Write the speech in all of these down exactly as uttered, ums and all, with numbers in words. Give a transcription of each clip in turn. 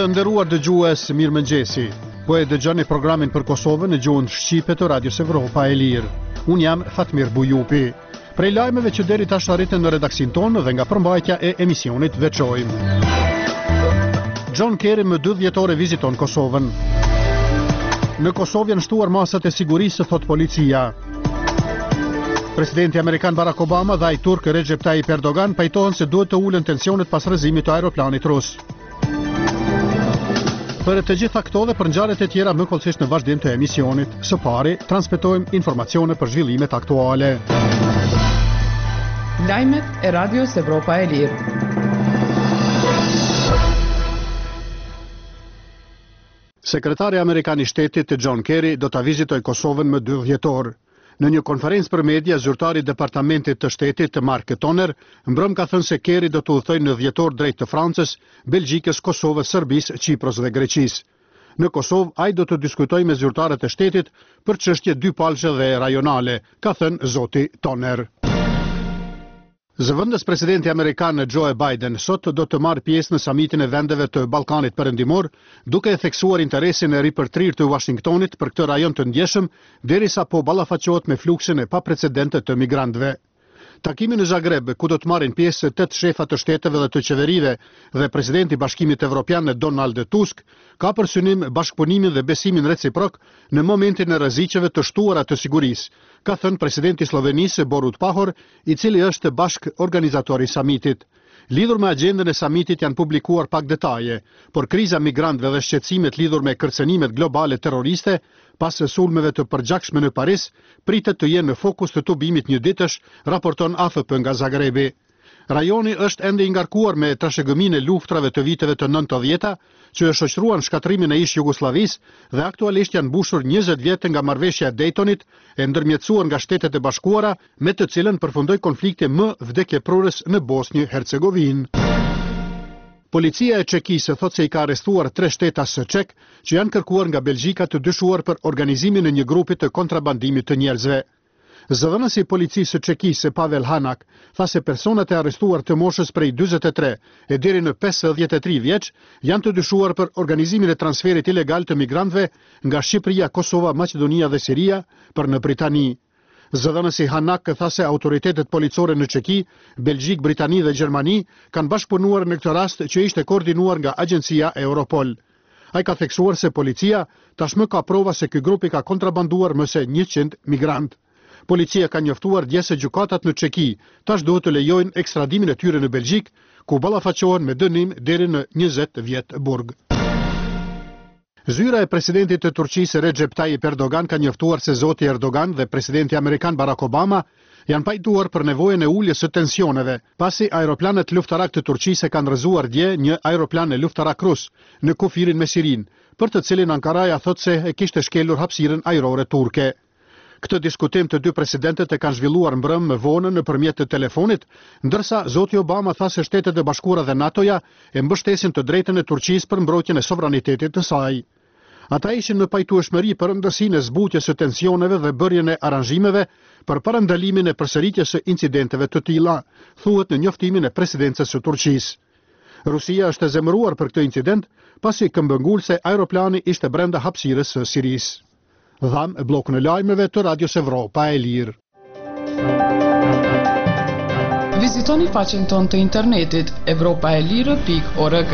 Të nderuar dëgjues, mirëmëngjesi. Po e dëgjoni programin për Kosovën në gjuhën shqipe të Radios Evropa e Lirë. Unë jam Fatmir Bujupi. Prej lajmeve që deri tash arritën në redaksin tonë dhe nga përmbajtja e emisionit veçojmë. John Kerry më dy dhjetore viziton Kosovën. Në Kosovë janë shtuar masat e sigurisë, thot policia. Presidenti Amerikan Barack Obama dhe ai turk Recep Tayyip Erdogan pajtohen se duhet të ulen tensionet pas rrëzimit të aeroplanit rus. Për të gjitha këto dhe për ngjarjet e tjera më kollësisht në vazhdim të emisionit, së pari transmetojmë informacione për zhvillimet aktuale. Lajmet e Radios Evropa e Lirë. Sekretari Amerikan i Shtetit John Kerry do ta vizitojë Kosovën më dy dhjetor. Në një konferencë për media, zyrtari i Departamentit të Shtetit Mark Toner mbrëm ka thënë se Kerry do të udhëtojë në dhjetor drejt të Francës, Belgjikës, Kosovës, Serbisë, Qipros dhe Greqisë. Në Kosovë, ai do të diskutojë me zyrtarët e shtetit për çështje dypalëshe dhe rajonale, ka thënë zoti Toner. Zëvendës presidenti amerikan Joe Biden sot do të marrë pjesë në samitin e vendeve të Ballkanit Perëndimor, duke e theksuar interesin e ripërtrirë të Washingtonit për këtë rajon të ndjeshëm, derisa po ballafaqohet me fluksin e paprecedente të migrantëve. Takimi në Zagreb, ku do të marrin pjesë tetë shefa të shteteve dhe të qeverive dhe presidenti i Bashkimit Evropian Donald Tusk, ka për synim bashkëpunimin dhe besimin reciprok në momentin e rreziqeve të shtuara të sigurisë, ka thënë presidenti i Slovenisë Borut Pahor, i cili është bashk organizatori i samitit. Lidhur me agjendën e samitit janë publikuar pak detaje, por kriza migrantëve dhe shqetësimet lidhur me kërcënimet globale terroriste pas sulmeve të përgjakshme në Paris pritet të jenë në fokus të tubimit një ditësh, raporton A F P nga Zagrebi. Rajoni është ende i ngarkuar me trashëgëminë e luftrave të viteve të nëntëdhjeta, që e shoqëruan shkatrimin e ish Jugosllavisë dhe aktualisht janë mbushur njëzet vjet nga marrëveshja e Daytonit, e ndërmjetësuar nga Shtetet e Bashkuara, me të cilën përfundoi konflikti më vdekjeprurës në Bosnjë Hercegovinë. Policia e Çekisë thot se i ka arrestuar tre shtetas çek që janë kërkuar nga Belgjika të dyshuar për organizimin e një grupi të kontrabandimit të njerëzve. Zëdhënësi i policisë së Çekisë Pavel Hanak tha se personat e arrestuar të moshës prej dyzet e tre e deri në pesëdhjetë e tri vjeç janë të dyshuar për organizimin e transferit ilegal të migrantëve nga Shqipëria, Kosova, Maqedonia dhe Siria për në Britani. Zëdhënësi Hanak tha se autoritetet policore në Çeki, Belgjik, Britani dhe Gjermani kanë bashkëpunuar në këtë rast që ishte koordinuar nga agjencia Europol. Ai ka theksuar se policia tashmë ka prova se ky grup i ka kontrabanduar më se njëqind migrantë. Policia ka njoftuar dje se gjykatat në Çeki tash duhet të lejojnë ekstradimin e tyre në Belgjik, ku ballafaqohen me dënim deri në njëzet vjet burg. Zyra e presidentit të Turqisë Recep Tayyip Erdogan ka njoftuar se zoti Erdogan dhe presidenti amerikan Barack Obama janë pajtuar për nevojën e uljes së tensioneve, pasi aeroplanet luftarak të Turqisë kanë rrëzuar dje një aeroplan e luftarak rus në kufirin me Sirin, për të cilin Ankaraja thot se e kishte shkelur hapësirën ajrore turke. Këtë diskutim të dy presidentët e kanë zhvilluar mbrëm më vonë nëpërmjet të telefonit, ndërsa zoti Obama tha se Shtetet e Bashkuara dhe NATO-ja e mbështesin të drejtën e Turqisë për mbrojtjen e sovranitetit të saj. Ata ishin në pajtueshmëri për rëndësinë e zbutjes së tensioneve dhe bërjen e aranzhimeve për parandalimin e përsëritjes së incidenteve të tilla, thuhet në njoftimin e presidencës së Turqisë. Rusia është e zemëruar për këtë incident, pasi këmbëngulse aeroplani ishte brenda hapësirës së Sirisë. Dham e blokun e lajmeve të Radios Evropa e Lirë. Vizitoni faqen tonë të internetit evropa e lirë pikë org.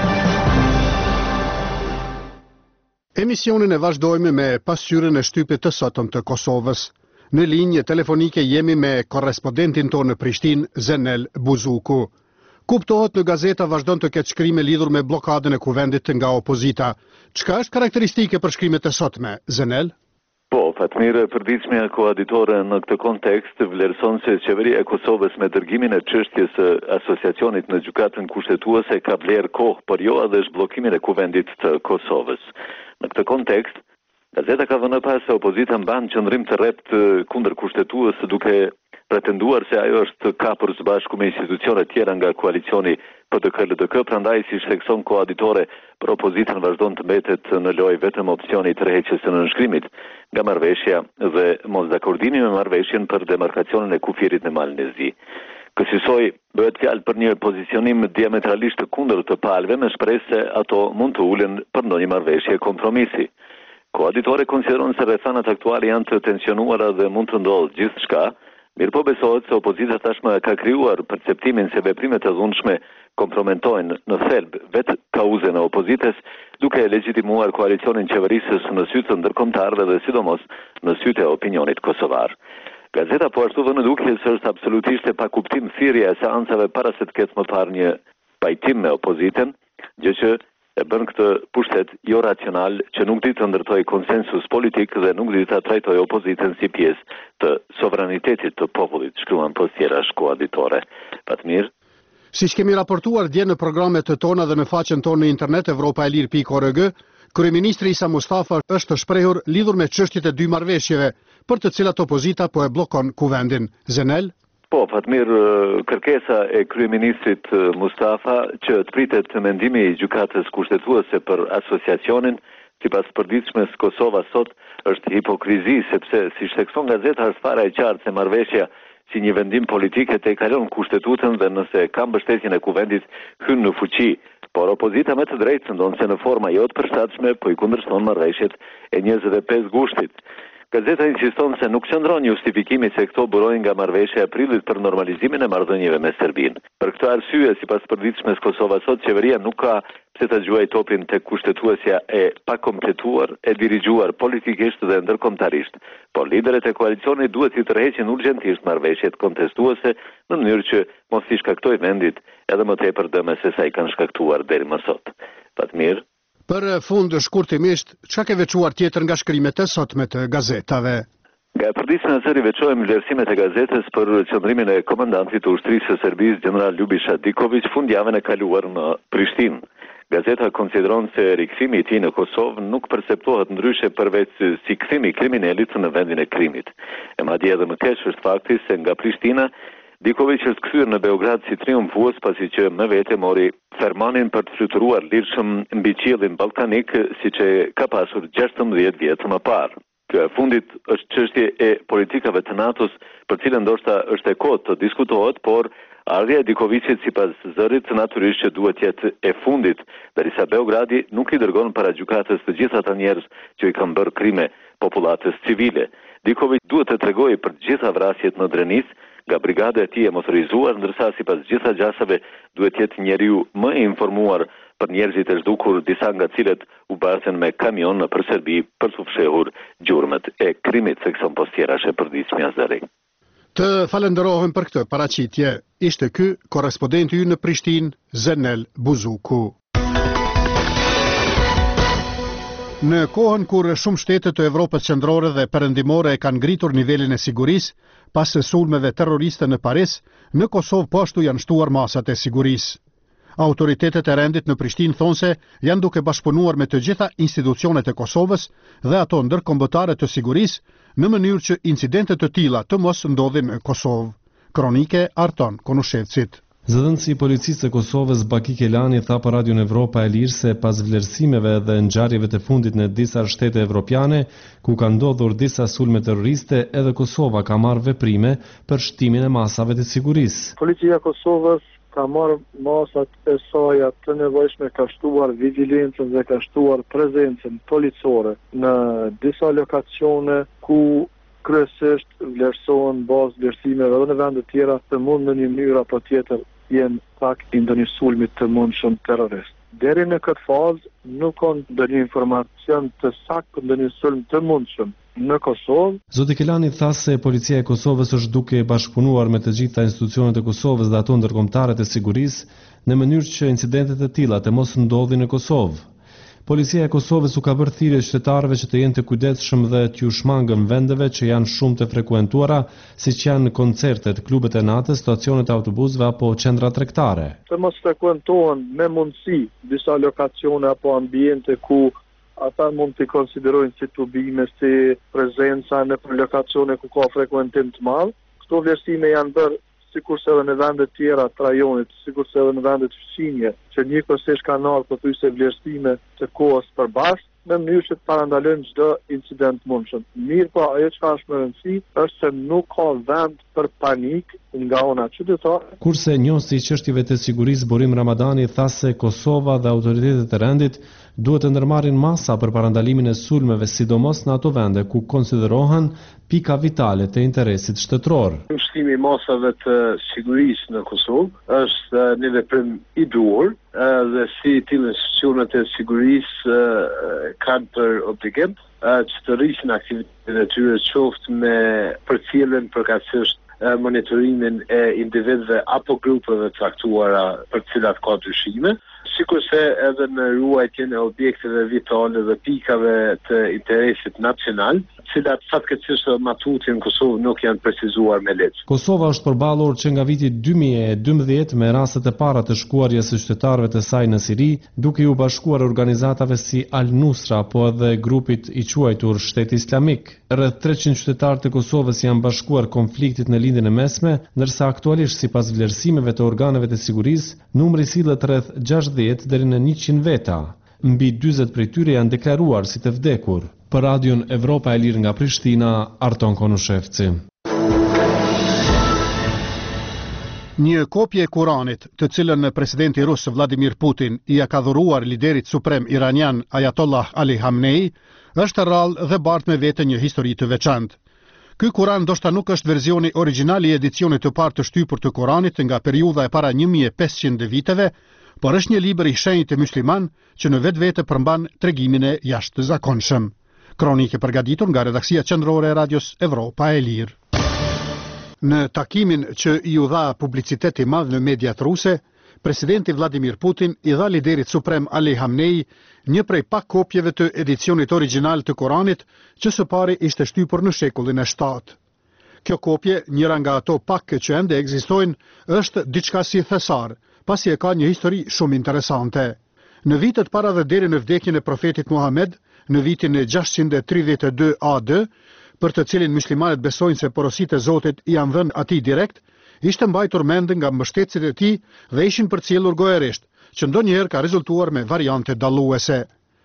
Emisionin e vazhdojmë me pasqyrën e shtypit të sotëm të Kosovës. Në linjë telefonike jemi me korrespondentin tonë në Prishtinë, Zenel Buzuku. Kuptohet në gazeta vazhdon të ketë shkrime lidhur me blokadën e kuvendit nga opozita. Çka është karakteristike për shkrimet e sotme, Zenel? Po, Fatmir, përditshmja koaditore në këtë kontekst vlerëson se qeveria e Kosovës me dërgimin e çështjes së asociacionit në gjykatën kushtetuese ka vlerë kohë, por jo edhe zhbllokimin e kuvendit të Kosovës. Në këtë kontekst, gazeta ka vënë pas se opozita mban qëndrim të rrept kundër kushtetues duke pretenduar se ajo është kapur së bashku me institucione tjera nga koalicioni P D K L D K, prandaj si thekson koaditore për opozitën vazhdon të mbetet në lojë vetëm opsioni i tërheqjes së nënshkrimit nga marrëveshja dhe mosdakordimi me marrëveshjen për demarkacionin e kufirit në Malin e Zi. Kësaj bëhet fjalë për një pozicionim diametralisht të kundërt të palëve me shpresë se ato mund të ulen për ndonjë marrëveshje kompromisi. Koaditore konsideron se rrethanat aktuale janë të tensionuara dhe mund të ndodhë gjithçka, mirë po besohet se opozita tashmë ka krijuar perceptimin se veprimet e dhunshme kompromentojnë në thelb vetë kauzën e opozitës, duke legjitimuar koalicionin qeverisës në sy të ndërkombëtarëve dhe sidomos në sytë e opinionit kosovar. Gazeta po ashtu vënë duke se është absolutisht e pakuptim thirrja e seancave para se të ketë më parë një pajtim me opozitën, gjë që e bën këtë pushtet jo racional që nuk di të ndërtoj konsensus politik dhe nuk di të trajtoj opozitën si pjesë të sovranitetit të popullit, shkruan postjera koaditore. Patmir. Siç kemi raportuar dje në programet të tona dhe në faqen tonë në internet evropaelir pikë org, kryeministri Isa Mustafa është shprehur lidhur me çështjet e dy marrëveshjeve, për të cilat opozita po e bllokon kuvendin. Zenel? Po, Fatmir, kërkesa e kryeministrit Mustafa që të pritet mendimi i gjykatës kushtetuese për asociacionin, sipas përditshmes Kosova sot, është hipokrizi sepse si thekson gazeta është fare e qartë se marrëveshja si një vendim politik e te kalon kushtetutën dhe nëse ka mbështetjen e kuvendit hyn në fuqi. Por opozita me të drejtë ndonë se në forma jo të përshtatshme po i kundërshton marrëveshjet e njëzet e pesë gushtit. Gazeta insiston se nuk qëndron justifikimi se këto burojnë nga marrëveshja e prillit për normalizimin e marrëdhënieve me Serbinë. Për këtë arsye, sipas përditshmes Kosova sot, qeveria nuk ka pse ta gjuaj topin tek kushtetuesja e pakompletuar, e dirigjuar politikisht dhe ndërkombëtarisht. Por liderët e koalicionit duhet i tërheqin urgjentisht marrëveshjet kontestuese në mënyrë që mos i shkaktoj vendit edhe më tepër dëme se sa i kanë shkaktuar deri më sot. Fatmir. Për fund shkurtimisht, çka ke veçuar tjetër nga shkrimet e sotme të gazetave? Nga e përditshme e zëri veçojmë vlerësimet e gazetës për qëndrimin e komandantit të ushtrisë së Serbisë, general Ljubiša Diković, fundjavën e kaluar në Prishtinë. Gazeta konsideron se rikthimi i tij në Kosovë nuk perceptohet ndryshe përveç si kthimi i kriminalit në vendin e krimit. E madje edhe më keq është fakti se nga Prishtina Diković është kthyer në Beograd si triumfues pasi që me vete mori fermanin për të fluturuar lirshëm mbi qiellin ballkanik, siç e ka pasur gjashtëmbëdhjetë vjet më parë. Kjo e fundit është çështje e politikave të NATO-s, për cilën ndoshta është e kohë të diskutohet, por ardhja e Dikovićit sipas zërit natyrisht që duhet jetë e fundit, derisa Beogradi nuk i dërgon para gjykatës të gjithë ata njerëz që i kanë bërë krime popullatës civile. Diković duhet të tregojë për të gjitha vrasjet në Drenis nga brigada e tij e motorizuar, ndërsa sipas gjitha gjasave duhet jetë njeriu më i informuar për njerëzit e zhdukur, disa nga cilët u basen me kamion në Serbi për të fshehur gjurmët e krimit, thekson postjera e përditshme Azari. Të falenderohem për këtë paraqitje. Ishte ky korrespondenti ynë në Prishtinë, Zenel Buzuku. Në kohën kur shumë shtete të Evropës qendrore dhe perëndimore e kanë ngritur nivelin e sigurisë pas sulmeve terroriste në Paris, në Kosovë po ashtu janë shtuar masat e sigurisë. Autoritetet e rendit në Prishtinë thonë se janë duke bashkëpunuar me të gjitha institucionet e Kosovës dhe ato ndërkombëtare të sigurisë në mënyrë që incidente të tilla të mos ndodhin në Kosovë. Kronike Arton Konushevcit. Zëdhënësi i policisë e Kosovës Baki Kelani tha për Radion Evropa e Lirë se pas vlerësimeve dhe ngjarjeve të fundit në disa shtete evropiane, ku ka ndodhur disa sulme terroriste, edhe Kosova ka marrë veprime për shtimin e masave të sigurisë. Policia e Kosovës ka marrë masat e saj të nevojshme, ka shtuar vigilencën dhe ka shtuar prezencën policore në disa lokacione ku kryesisht vlerësohen bazë vlerësimeve edhe në vende tjera të mund në një mënyrë apo tjetër jenë pak i ndonjë sulmi të mundshëm terrorist. Deri në këtë fazë nuk ka ndonjë informacion të saktë për ndonjë sulm të mundshëm në Kosovë. Zoti Kelani tha se policia e Kosovës është duke bashkëpunuar me të gjitha institucionet e Kosovës dhe ato ndërkombëtare të sigurisë në mënyrë që incidentet e tilla të mos ndodhin në Kosovë. Policia e Kosovës u ka bërë thirrje qytetarëve që të jenë të kujdesshëm dhe të u shmangën vendeve që janë shumë të frekuentuara, siç janë koncertet, klubet e natës, stacionet e autobusëve apo qendra tregtare. Të mos frekuentohen me mundësi disa lokacione apo ambiente ku ata mund të konsiderojnë si tubime, si prezenca në lokacione ku ka frekuentim të madh. Këto vlerësime janë bërë sikurse edhe në vende tjera të rajonit, sikurse edhe në vende të fqinje, që njëkohësisht kanë ardhur pothuajse vlerësime të kohës përbashkë, në mënyrë që të parandalojmë çdo incident mundshëm. Mirë po, ajo që është më rëndësi është se nuk ka vend për panik nga ona qytetare. Kurse njohësi i çështjeve të sigurisë Burim Ramadani tha se Kosova dhe autoritetet e rendit duhet të ndërmarrin masa për parandalimin e sulmeve, sidomos në ato vende ku konsiderohen pika vitale të interesit shtetëror. Mbështimi i masave të sigurisë në Kosovë është një veprim i duhur dhe si tillë institucionet e sigurisë kanë për obligim që të rrishin aktivitetin e tyre qoftë me përcjelljen përkatësisht monitorimin e individëve apo grupeve të caktuara për të cilat ka dyshime, sikurse edhe në ruajtjen e objekteve vitale dhe pikave të interesit nacional, cilat fatkeqësisht matutin në Kosovë nuk janë precizuar me ligj. Kosova është përballur që nga viti dy mijë e dymbëdhjetë me rastet e para të shkuarjes së qytetarëve të saj në Siri, duke u bashkuar organizatave si Al-Nusra apo edhe grupit i quajtur Shteti Islamik. Rreth treqind qytetarë të Kosovës janë bashkuar konfliktit në lindjen e mesme, ndërsa aktualisht sipas vlerësimeve të organeve të sigurisë, numri sillet rreth gjashtëdhjetë deri në njëqind veta. Mbi dyzet prej tyre janë deklaruar si të vdekur. Për Radion Evropa e Lirë nga Prishtina, Arton Konushevci. Një kopje e Kuranit, të cilën presidenti rus Vladimir Putin i ka dhuruar liderit suprem iranian Ayatollah Ali Khamenei, është rrallë dhe bart me vete një histori të veçantë. Ky Kuran ndoshta nuk është versioni origjinal i edicionit të parë të shtypur të Kuranit nga periudha e para një mijë e pesëqind viteve, por është një libër i shenjtë musliman që në vetvete përmban tregimin e jashtëzakonshëm. Kronike përgatitur nga redaksia qendrore e Radios Evropa e Lirë. Në takimin që i u dha publicitet i madh në mediat ruse, presidenti Vladimir Putin i dha liderit suprem Ali Khamenei një prej pak kopjeve të edicionit origjinal të Kuranit që së pari ishte shtypur në shekullin e shtatë. Kjo kopje, njëra nga ato pak që ende ekzistojnë, është diçka si thesar, pasi e ka një histori shumë interesante. Në vitet para dhe deri në vdekjen e profetit Muhammed, në vitin e gjashtëqind e tridhjetë e dy A D, për të cilin muslimanët besojnë se porositë e Zotit i janë dhënë atij direkt, ishte mbajtur mend nga mbështetësit e tij dhe ishin përcjellur gojarisht, që ndonjëherë ka rezultuar me variante dalluese.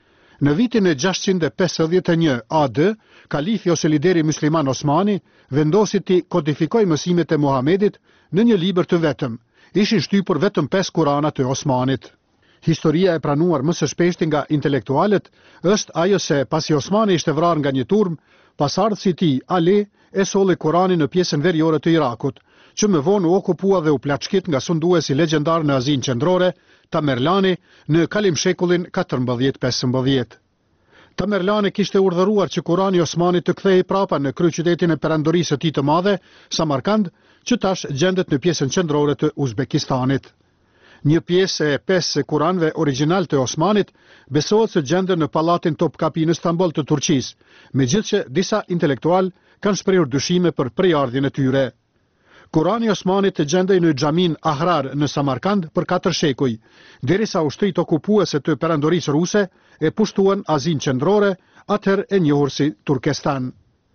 Në vitin e gjashtëqind e pesëdhjetë e një A D, kalifi ose lideri musliman Osmani vendosi të kodifikojë mësimet e Muhamedit në një libër të vetëm. Ishin shtypur vetëm pesë Kurana të Osmanit. Historia e pranuar më së shpeshti nga intelektualët është ajo se pasi Osmani ishte vrarë nga një turm, pasardhësi i tij Ali e solli Kuranin në pjesën veriore të Irakut, që më vonë u okupua dhe u plaçkit nga sunduesi legjendar në Azinë Qendrore, Tamerlani, në kalim shekullin katërmbëdhjetë pesëmbëdhjetë. Tamerlani kishte urdhëruar që Kurani i Osmanit të kthehej prapa në kryeqytetin e perandorisë së tij të madhe, Samarkand, që tash gjendet në pjesën qendrore të Uzbekistanit. Një pjesë e pesë Kuranëve origjinal të Osmanit besohet se gjenden në pallatin Topkapi në Stamboll të Turqisë, megjithëse disa intelektual kanë shprehur dyshime për prejardhjen e tyre. Kurani i Osmanit gjendej në xhamin Ahrar në Samarkand për katër shekuj, derisa ushtrit okupuese të perandorisë ruse e pushtuan Azinë Qendrore, atëherë e njohur si Turkestan.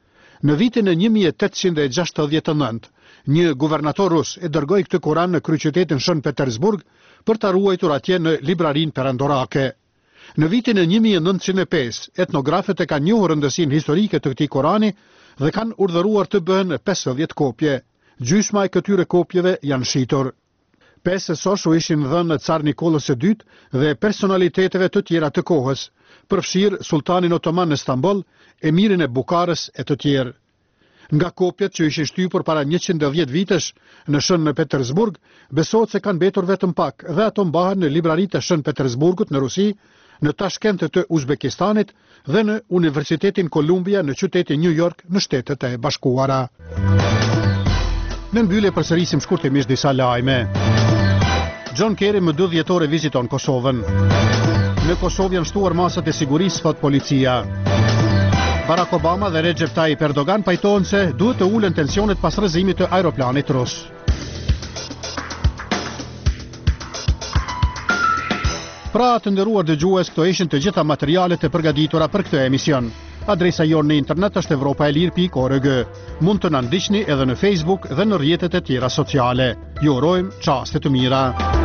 Në vitin e një mijë e tetëqind e gjashtëdhjetë e nëntë, një guvernator rus e dërgoi këtë Kuran në kryeqytetin Shën Petersburg për ta ruajtur atje në librarinë perandorake. Në vitin e një mijë e nëntëqind e pesë, etnografët e kanë njohur rëndësinë historike të këtij Kurani dhe kanë urdhëruar të bëhen pesëdhjetë kopje. Gjysma e këtyre kopjeve janë shitur. Pesë soshu ishin dhënë Car Nikollës së dytë dhe personaliteteve të tjera të kohës, përfshirë Sultanin Otoman në Stamboll, Emirin e Bukarës e të tjerë. Nga kopjet që ishin shtypur para njëqind e dhjetë vitesh në Shën në Petersburg, besohet se kanë mbetur vetëm pak dhe ato mbahen në libraritë e Shën Petersburgut në Rusi, në Tashkent të Uzbekistanit dhe në Universitetin Columbia në qytetin New York në Shtetet e Bashkuara. Në mbyllje përsërisim shkurtimisht disa lajme. John Kerry më dy dhjetore viziton Kosovën. Në Kosovë janë shtuar masat e sigurisë, thot policia. Barack Obama dhe Recep Tayyip Erdogan pajtohen se duhet të ulen tensionet pas rrëzimit të aeroplanit rus. Pra të nderuar dëgjues, këto ishin të gjitha materialet e përgatitura për këtë emision. Adresa jonë në internet është evropaelir pikë org. Mund të na ndiqni edhe në Facebook dhe në rrjetet e tjera sociale. Ju urojmë çaste të mira.